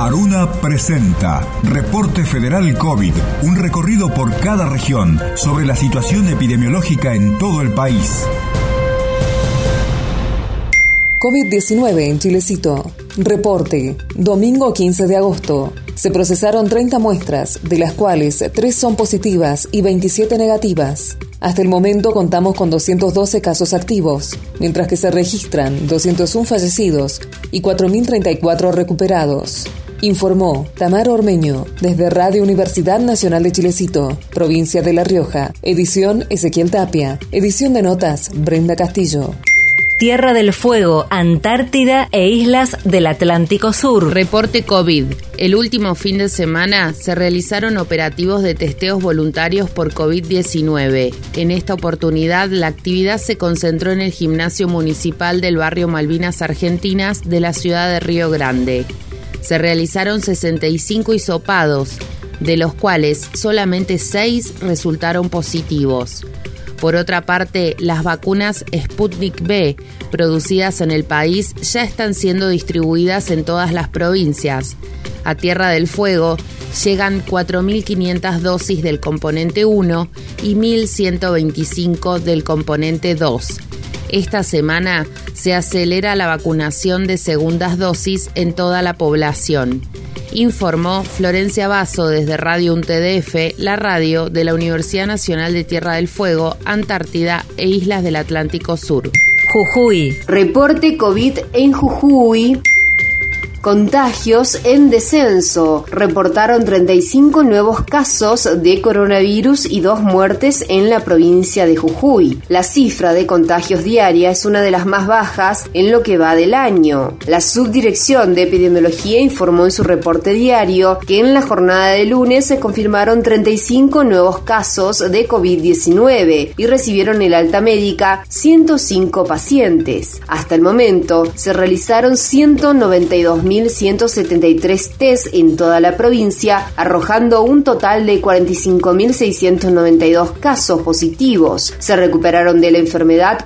Aruna presenta Reporte Federal COVID, un recorrido por cada región sobre la situación epidemiológica en todo el país. COVID-19 en Chilecito. Reporte. Domingo 15 de agosto. Se procesaron 30 muestras, de las cuales 3 son positivas y 27 negativas. Hasta el momento contamos con 212 casos activos, mientras que se registran 201 fallecidos y 4.034 recuperados. Informó Tamara Ormeño, desde Radio Universidad Nacional de Chilecito, provincia de La Rioja. Edición Ezequiel Tapia. Edición de notas Brenda Castillo. Tierra del Fuego, Antártida e islas del Atlántico Sur. Reporte COVID. El último fin de semana se realizaron operativos de testeos voluntarios por COVID-19. En esta oportunidad, la actividad se concentró en el gimnasio municipal del barrio Malvinas Argentinas de la ciudad de Río Grande. Se realizaron 65 hisopados, de los cuales solamente 6 resultaron positivos. Por otra parte, las vacunas Sputnik V, producidas en el país, ya están siendo distribuidas en todas las provincias. A Tierra del Fuego llegan 4.500 dosis del componente 1 y 1.125 del componente 2. Esta semana se acelera la vacunación de segundas dosis en toda la población. Informó Florencia Basso desde Radio UNTDF, la radio de la Universidad Nacional de Tierra del Fuego, Antártida e Islas del Atlántico Sur. Jujuy. Reporte COVID en Jujuy. Contagios en descenso. Reportaron 35 nuevos casos de coronavirus y 2 muertes en la provincia de Jujuy. La cifra de contagios diaria es una de las más bajas en lo que va del año. La Subdirección de Epidemiología informó en su reporte diario que en la jornada de lunes se confirmaron 35 nuevos casos de COVID-19 y recibieron el alta médica 105 pacientes. Hasta el momento se realizaron 192.173 test en toda la provincia, arrojando un total de 45.692 casos positivos. Se recuperaron de la enfermedad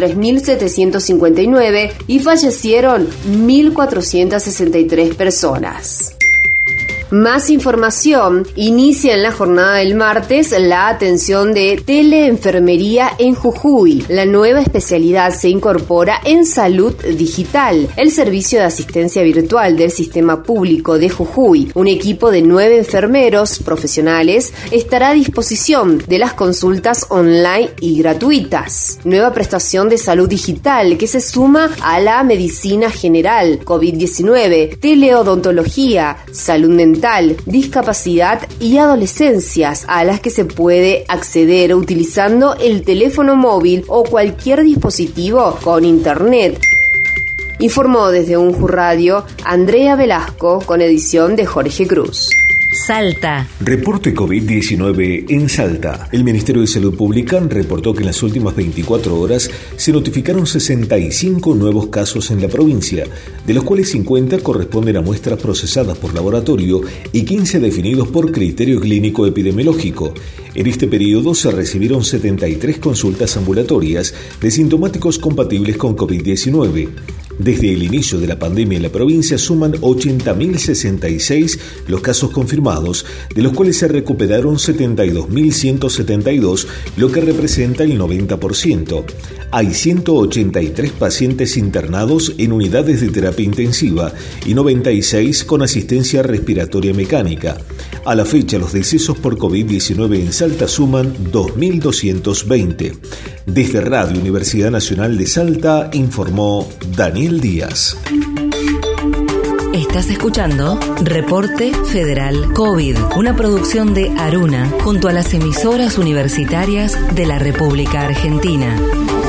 43.759 y fallecieron 1.463 personas. Más información. Inicia en la jornada del martes la atención de teleenfermería en Jujuy. La nueva especialidad se incorpora en Salud Digital, el servicio de asistencia virtual del Sistema Público de Jujuy. Un equipo de 9 enfermeros profesionales estará a disposición de las consultas online y gratuitas. Nueva prestación de salud digital que se suma a la medicina general, COVID-19, teleodontología, salud mental, discapacidad y adolescencias, a las que se puede acceder utilizando el teléfono móvil o cualquier dispositivo con internet. Informó desde Unju Radio Andrea Velasco con edición de Jorge Cruz. Salta. Reporte COVID-19 en Salta. El Ministerio de Salud Pública reportó que en las últimas 24 horas se notificaron 65 nuevos casos en la provincia, de los cuales 50 corresponden a muestras procesadas por laboratorio y 15 definidos por criterio clínico epidemiológico. En este periodo se recibieron 73 consultas ambulatorias de sintomáticos compatibles con COVID-19. Desde el inicio de la pandemia en la provincia suman 80.066 los casos confirmados, de los cuales se recuperaron 72.172, lo que representa el 90%. Hay 183 pacientes internados en unidades de terapia intensiva y 96 con asistencia respiratoria mecánica. A la fecha, los decesos por COVID-19 en Salta suman 2.220. Desde Radio Universidad Nacional de Salta, informó Daniel Díaz. Estás escuchando Reporte Federal COVID, una producción de Aruna junto a las emisoras universitarias de la República Argentina.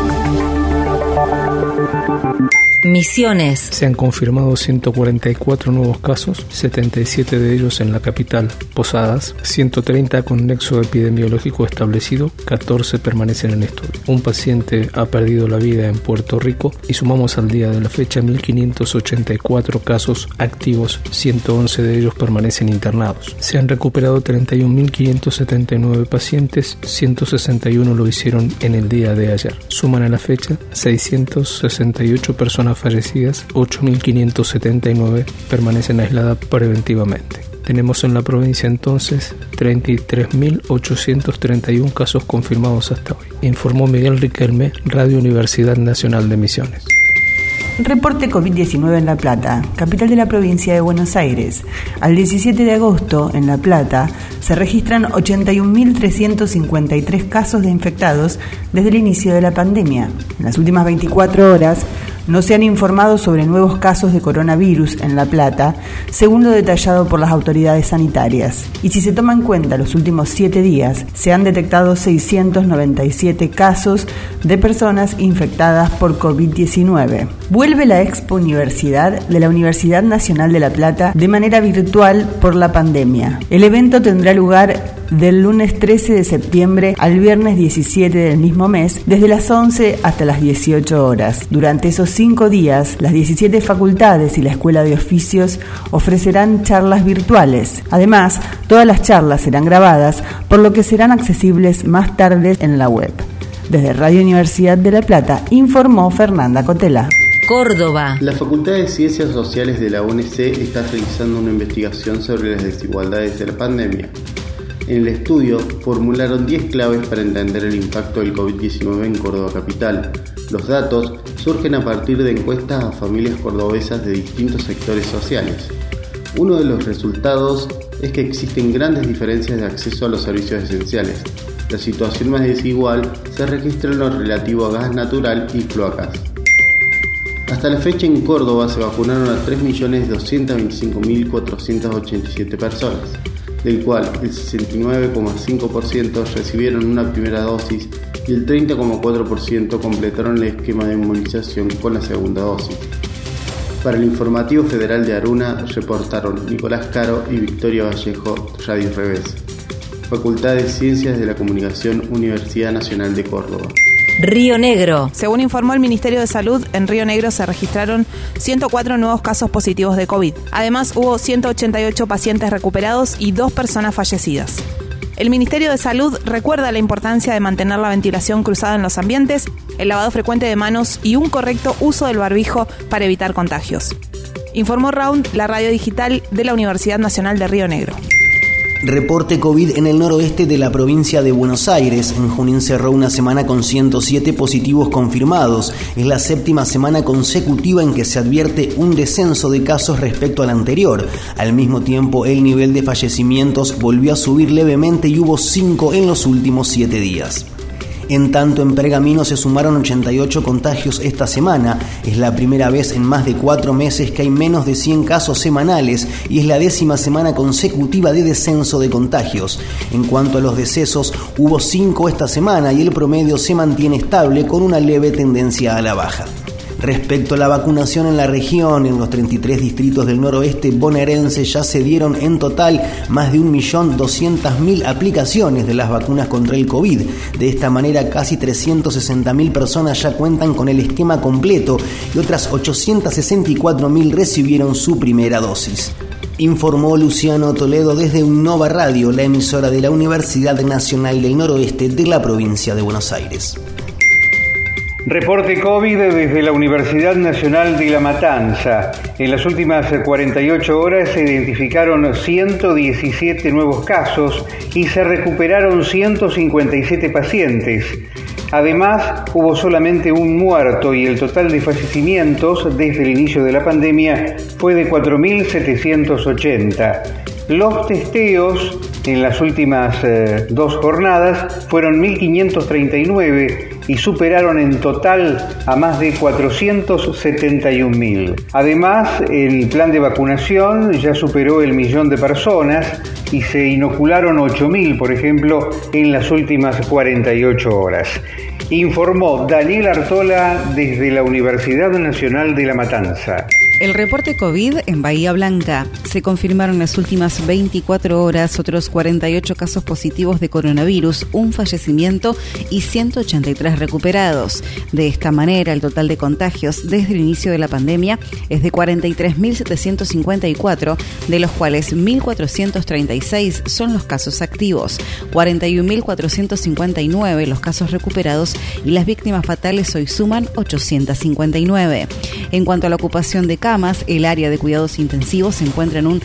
Misiones. Se han confirmado 144 nuevos casos, 77 de ellos en la capital, Posadas, 130 con nexo epidemiológico establecido, 14 permanecen en estudio. Un paciente ha perdido la vida en Puerto Rico y sumamos al día de la fecha 1.584 casos activos, 111 de ellos permanecen internados. Se han recuperado 31.579 pacientes, 161 lo hicieron en el día de ayer. Suman a la fecha 668 personas personas fallecidas, 8.579 permanecen aisladas preventivamente. Tenemos en la provincia entonces 33.831 casos confirmados hasta hoy, informó Miguel Riquelme, Radio Universidad Nacional de Misiones. Reporte COVID-19 en La Plata, capital de la provincia de Buenos Aires. Al 17 de agosto, en La Plata, se registran 81.353 casos de infectados desde el inicio de la pandemia. En las últimas 24 horas, no se han informado sobre nuevos casos de coronavirus en La Plata, según lo detallado por las autoridades sanitarias. Y si se toma en cuenta los últimos 7 días, se han detectado 697 casos de personas infectadas por COVID-19. Vuelve la Expo Universidad de la Universidad Nacional de La Plata de manera virtual por la pandemia. El evento tendrá lugar del lunes 13 de septiembre al viernes 17 del mismo mes, desde las 11 hasta las 18 horas. Durante esos 5 días, las 17 facultades y la Escuela de Oficios ofrecerán charlas virtuales. Además, todas las charlas serán grabadas, por lo que serán accesibles más tarde en la web. Desde Radio Universidad de La Plata, informó Fernanda Cotela. Córdoba. La Facultad de Ciencias Sociales de la UNC está realizando una investigación sobre las desigualdades de la pandemia. En el estudio formularon 10 claves para entender el impacto del COVID-19 en Córdoba capital. Los datos surgen a partir de encuestas a familias cordobesas de distintos sectores sociales. Uno de los resultados es que existen grandes diferencias de acceso a los servicios esenciales. La situación más desigual se registra en lo relativo a gas natural y cloacas. Hasta la fecha en Córdoba se vacunaron a 3.225.487 personas, del cual el 69,5% recibieron una primera dosis y el 30,4% completaron el esquema de inmunización con la segunda dosis. Para el Informativo Federal de Aruna reportaron Nicolás Caro y Victoria Vallejo, Radio Revés. Facultad de Ciencias de la Comunicación, Universidad Nacional de Córdoba. Río Negro. Según informó el Ministerio de Salud, en Río Negro se registraron 104 nuevos casos positivos de COVID. Además, hubo 188 pacientes recuperados y 2 personas fallecidas. El Ministerio de Salud recuerda la importancia de mantener la ventilación cruzada en los ambientes, el lavado frecuente de manos y un correcto uso del barbijo para evitar contagios. Informó Round, la radio digital de la Universidad Nacional de Río Negro. Reporte COVID en el noroeste de la provincia de Buenos Aires. En Junín cerró una semana con 107 positivos confirmados. Es la 7ª semana consecutiva en que se advierte un descenso de casos respecto al anterior. Al mismo tiempo, el nivel de fallecimientos volvió a subir levemente y hubo 5 en los últimos 7 días. En tanto, en Pergamino se sumaron 88 contagios esta semana. Es la primera vez en más de 4 meses que hay menos de 100 casos semanales y es la 10ª semana consecutiva de descenso de contagios. En cuanto a los decesos, hubo 5 esta semana y el promedio se mantiene estable con una leve tendencia a la baja. Respecto a la vacunación en la región, en los 33 distritos del noroeste bonaerense ya se dieron en total más de 1.200.000 aplicaciones de las vacunas contra el COVID. De esta manera, casi 360.000 personas ya cuentan con el esquema completo y otras 864.000 recibieron su primera dosis. Informó Luciano Toledo desde Unnova Radio, la emisora de la Universidad Nacional del Noroeste de la provincia de Buenos Aires. Reporte COVID desde la Universidad Nacional de La Matanza. En las últimas 48 horas se identificaron 117 nuevos casos y se recuperaron 157 pacientes. Además, hubo solamente un muerto y el total de fallecimientos desde el inicio de la pandemia fue de 4.780. Los testeos en las últimas 2 jornadas fueron 1.539 y superaron en total a más de 471.000. Además, el plan de vacunación ya superó el 1.000.000 de personas y se inocularon 8.000, por ejemplo, en las últimas 48 horas. Informó Daniel Artola desde la Universidad Nacional de La Matanza. El reporte COVID en Bahía Blanca. Se confirmaron en las últimas 24 horas otros 48 casos positivos de coronavirus, un fallecimiento y 183 recuperados. De esta manera, el total de contagios desde el inicio de la pandemia es de 43.754, de los cuales 1.436 son los casos activos, 41.459 los casos recuperados y las víctimas fatales hoy suman 859. En cuanto a la ocupación de camas, el área de cuidados intensivos se encuentra en un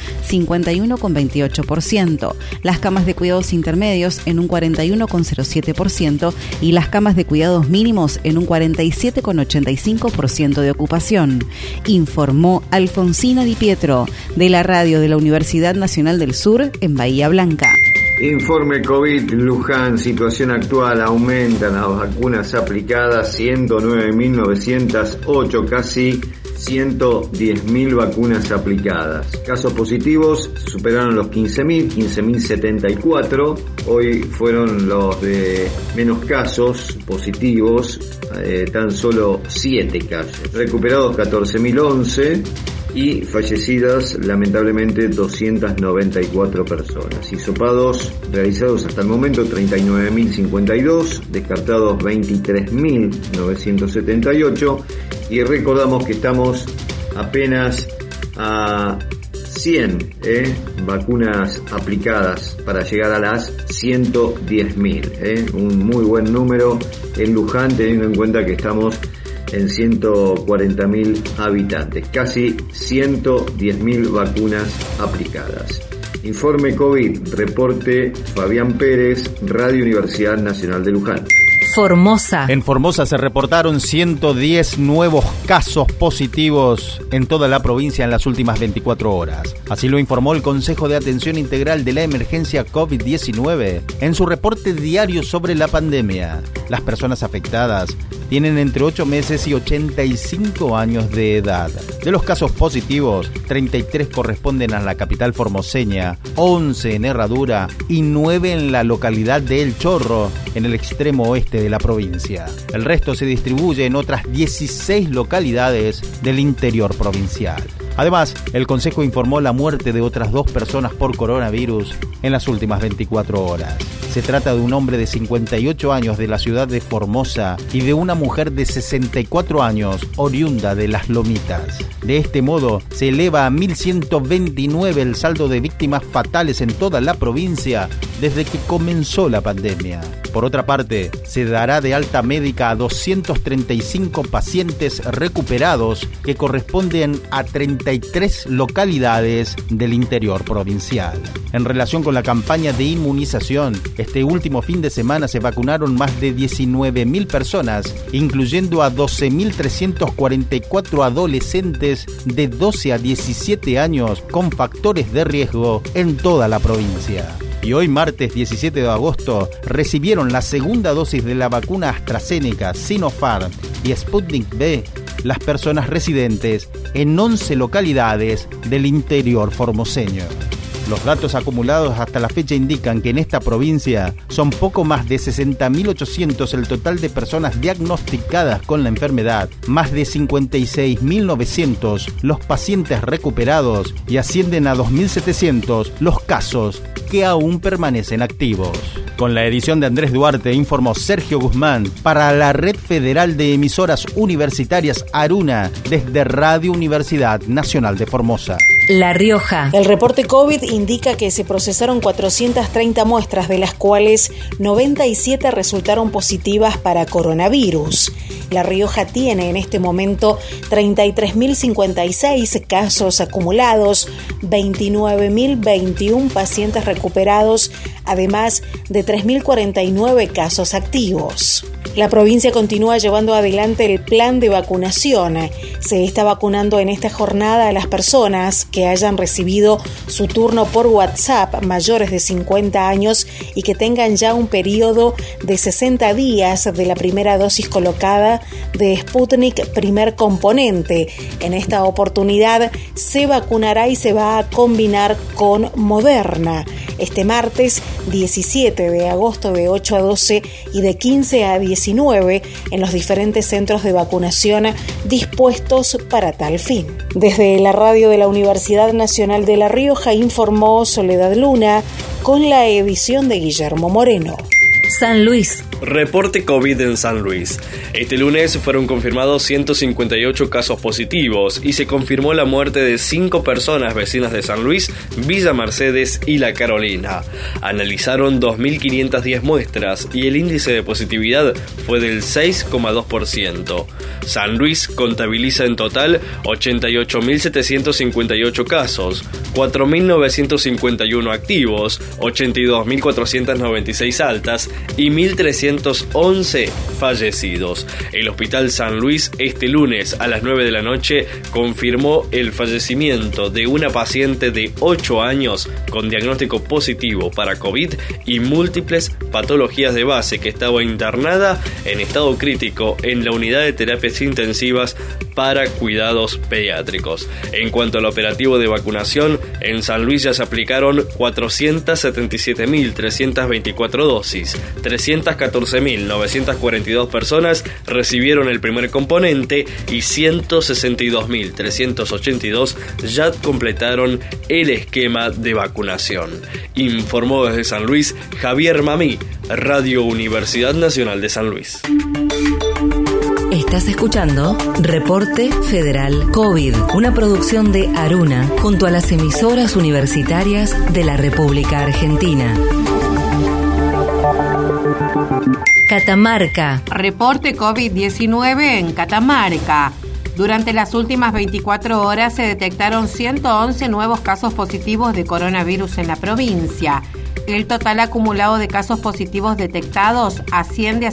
51,28%, las camas de cuidados intermedios en un 41,07% y las camas de cuidados mínimos en un 47,85% de ocupación, informó Alfonsina Di Pietro, de la radio de la Universidad Nacional del Sur en Bahía Blanca. Informe COVID Luján, situación actual, aumentan las vacunas aplicadas, 109.908, casi 110.000 vacunas aplicadas. Casos positivos se superaron los 15.074, hoy fueron los de menos casos positivos, tan solo 7 casos. Recuperados 14.011. Y fallecidas, lamentablemente, 294 personas. Hisopados realizados hasta el momento, 39.052, descartados 23.978. Y recordamos que estamos apenas a 100 vacunas aplicadas para llegar a las 110.000. Un muy buen número en Luján, teniendo en cuenta que estamos en 140.000 habitantes, casi 110.000 vacunas aplicadas. Informe COVID, reporte Fabián Pérez, Radio Universidad Nacional de Luján. Formosa. En Formosa se reportaron 110 nuevos casos positivos en toda la provincia en las últimas 24 horas. Así lo informó el Consejo de Atención Integral de la Emergencia COVID-19 en su reporte diario sobre la pandemia. Las personas afectadas tienen entre 8 meses y 85 años de edad. De los casos positivos, 33 corresponden a la capital formoseña, 11 en Herradura y 9 en la localidad de El Chorro, en el extremo oeste de la provincia. El resto se distribuye en otras 16 localidades del interior provincial. Además, el Consejo informó la muerte de otras 2 personas por coronavirus en las últimas 24 horas. Se trata de un hombre de 58 años de la ciudad de Formosa y de una mujer de 64 años oriunda de Las Lomitas. De este modo, se eleva a 1.129 el saldo de víctimas fatales en toda la provincia desde que comenzó la pandemia. Por otra parte, se dará de alta médica a 235 pacientes recuperados que corresponden a 33 localidades del interior provincial. En relación con la campaña de inmunización, este último fin de semana se vacunaron más de 19.000 personas, incluyendo a 12.344 adolescentes de 12 a 17 años con factores de riesgo en toda la provincia. Y hoy, martes 17 de agosto, recibieron la segunda dosis de la vacuna AstraZeneca, Sinopharm y Sputnik V las personas residentes en 11 localidades del interior formoseño. Los datos acumulados hasta la fecha indican que en esta provincia son poco más de 60.800 el total de personas diagnosticadas con la enfermedad, más de 56.900 los pacientes recuperados y ascienden a 2.700 los casos que aún permanecen activos. Con la edición de Andrés Duarte, informó Sergio Guzmán para la Red Federal de Emisoras Universitarias Aruna desde Radio Universidad Nacional de Formosa. La Rioja. El reporte COVID indica que se procesaron 430 muestras, de las cuales 97 resultaron positivas para coronavirus. La Rioja tiene en este momento 33.056 casos acumulados, 29.021 pacientes recuperados, además de 3.049 casos activos. La provincia continúa llevando adelante el plan de vacunación. Se está vacunando en esta jornada a las personas que hayan recibido su turno por WhatsApp, mayores de 50 años y que tengan ya un periodo de 60 días de la primera dosis colocada de Sputnik primer componente. En esta oportunidad se vacunará y se va a combinar con Moderna. Este martes 17 de agosto de 8 a 12 y de 15 a 19 en los diferentes centros de vacunación dispuestos para tal fin. Desde la radio de la Universidad Nacional de La Rioja informó Soledad Luna con la edición de Guillermo Moreno. San Luis. Reporte COVID en San Luis. Este lunes fueron confirmados 158 casos positivos y se confirmó la muerte de 5 personas vecinas de San Luis, Villa Mercedes y La Carolina. Analizaron 2.510 muestras y el índice de positividad fue del 6,2%. San Luis contabiliza en total 88.758 casos, 4.951 activos, 82.496 altas y 1.311 fallecidos. El Hospital San Luis este lunes a las 9 de la noche confirmó el fallecimiento de una paciente de 8 años con diagnóstico positivo para COVID y múltiples patologías de base que estaba internada en estado crítico en la unidad de terapias intensivas para cuidados pediátricos. En cuanto al operativo de vacunación, en San Luis ya se aplicaron 477.324 dosis, 314.942 personas recibieron el primer componente y 162.382 ya completaron el esquema de vacunación. Informó desde San Luis Javier Mamí, Radio Universidad Nacional de San Luis. Estás escuchando Reporte Federal COVID, una producción de Aruna junto a las emisoras universitarias de la República Argentina. Catamarca. Reporte COVID-19 en Catamarca. Durante las últimas 24 horas se detectaron 111 nuevos casos positivos de coronavirus en la provincia. El total acumulado de casos positivos detectados asciende a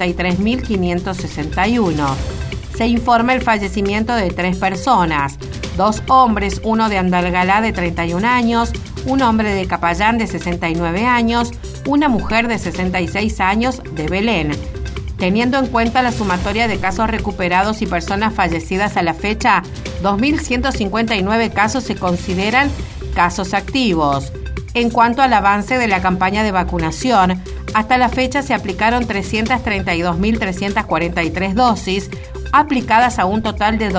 53.561. Se informa el fallecimiento de 3 personas, 2 hombres, uno de Andalgalá de 31 años, un hombre de Capayán de 69 años, una mujer de 66 años de Belén. Teniendo en cuenta la sumatoria de casos recuperados y personas fallecidas a la fecha, 2.159 casos se consideran casos activos. En cuanto al avance de la campaña de vacunación, hasta la fecha se aplicaron 332.343 dosis, aplicadas a un total de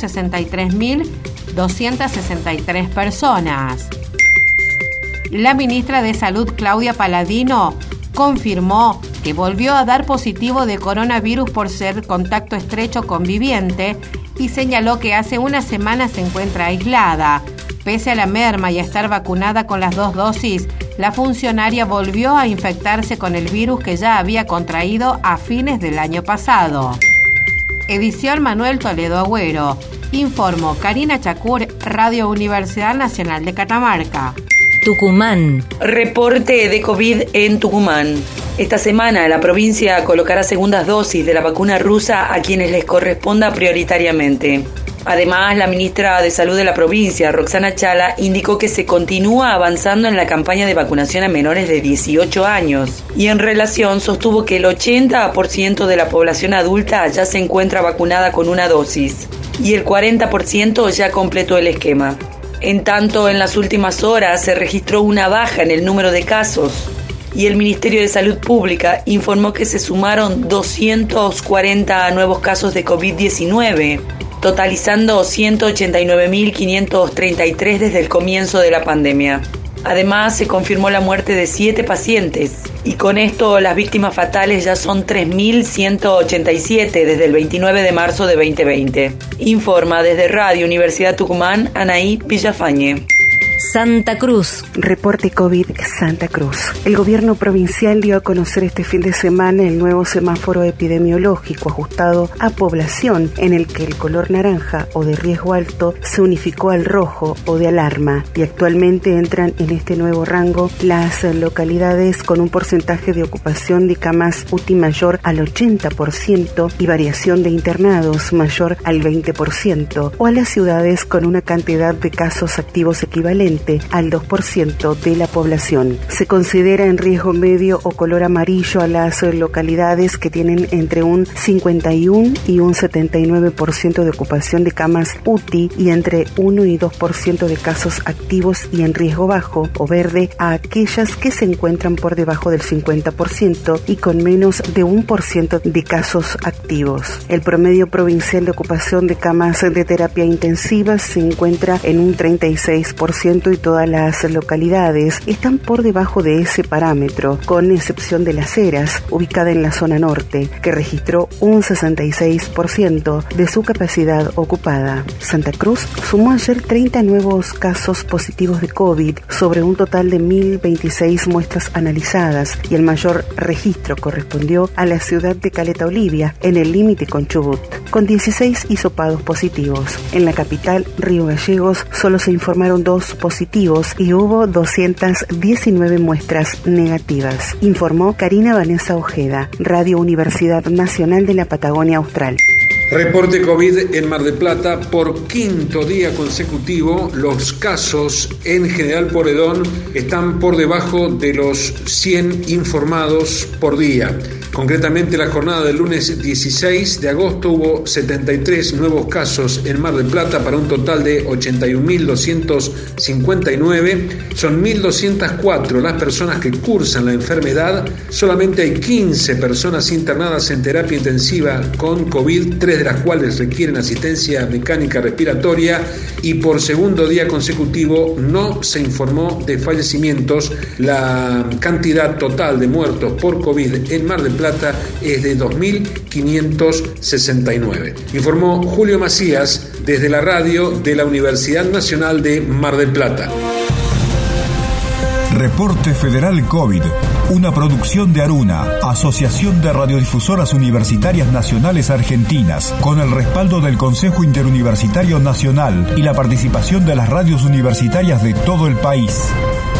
263.263 personas. La ministra de Salud, Claudia Paladino, confirmó que volvió a dar positivo de coronavirus por ser contacto estrecho conviviente y señaló que hace una semana se encuentra aislada. Pese a la merma y a estar vacunada con las 2 dosis, la funcionaria volvió a infectarse con el virus que ya había contraído a fines del año pasado. Edición Manuel Toledo Agüero. Informó Karina Chacur, Radio Universidad Nacional de Catamarca. Tucumán. Reporte de COVID en Tucumán. Esta semana la provincia colocará segundas dosis de la vacuna rusa a quienes les corresponda prioritariamente. Además, la ministra de Salud de la provincia, Roxana Chala, indicó que se continúa avanzando en la campaña de vacunación a menores de 18 años y en relación sostuvo que el 80% de la población adulta ya se encuentra vacunada con una dosis y el 40% ya completó el esquema. En tanto, en las últimas horas se registró una baja en el número de casos y el Ministerio de Salud Pública informó que se sumaron 240 nuevos casos de COVID-19, totalizando 189.533 desde el comienzo de la pandemia. Además, se confirmó la muerte de 7 pacientes y con esto las víctimas fatales ya son 3.187 desde el 29 de marzo de 2020. Informa desde Radio Universidad Tucumán, Anaí Villafañe. Santa Cruz. Reporte COVID Santa Cruz. El gobierno provincial dio a conocer este fin de semana el nuevo semáforo epidemiológico ajustado a población, en el que el color naranja o de riesgo alto se unificó al rojo o de alarma, y actualmente entran en este nuevo rango las localidades con un porcentaje de ocupación de camas UTI mayor al 80% y variación de internados mayor al 20%, o a las ciudades con una cantidad de casos activos equivalente equivalente al 2% de la población. Se considera en riesgo medio o color amarillo a las localidades que tienen entre un 51 y un 79% de ocupación de camas UTI y entre 1 y 2% de casos activos y en riesgo bajo o verde a aquellas que se encuentran por debajo del 50% y con menos de 1% de casos activos. El promedio provincial de ocupación de camas de terapia intensiva se encuentra en un 36% y todas las localidades están por debajo de ese parámetro, con excepción de Las Heras, ubicada en la zona norte, que registró un 66% de su capacidad ocupada. Santa Cruz sumó ayer 30 nuevos casos positivos de COVID sobre un total de 1.026 muestras analizadas y el mayor registro correspondió a la ciudad de Caleta Olivia, en el límite con Chubut, con 16 hisopados positivos. En la capital, Río Gallegos, solo se informaron 2 positivos y hubo 219 muestras negativas, informó Karina Vanessa Ojeda, Radio Universidad Nacional de la Patagonia Austral. Reporte COVID en Mar del Plata. Por quinto día consecutivo, los casos en General Porredón están por debajo de los 100 informados por día. Concretamente, la jornada del lunes 16 de agosto hubo 73 nuevos casos en Mar del Plata para un total de 81.259. Son 1.204 las personas que cursan la enfermedad. Solamente hay 15 personas internadas en terapia intensiva con COVID, 3 de las cuales requieren asistencia mecánica respiratoria, y por segundo día consecutivo no se informó de fallecimientos. La cantidad total de muertos por COVID en Mar del Plata es de 2.569. Informó Julio Macías desde la radio de la Universidad Nacional de Mar del Plata. Reporte Federal COVID, una producción de Aruna, Asociación de Radiodifusoras Universitarias Nacionales Argentinas, con el respaldo del Consejo Interuniversitario Nacional y la participación de las radios universitarias de todo el país.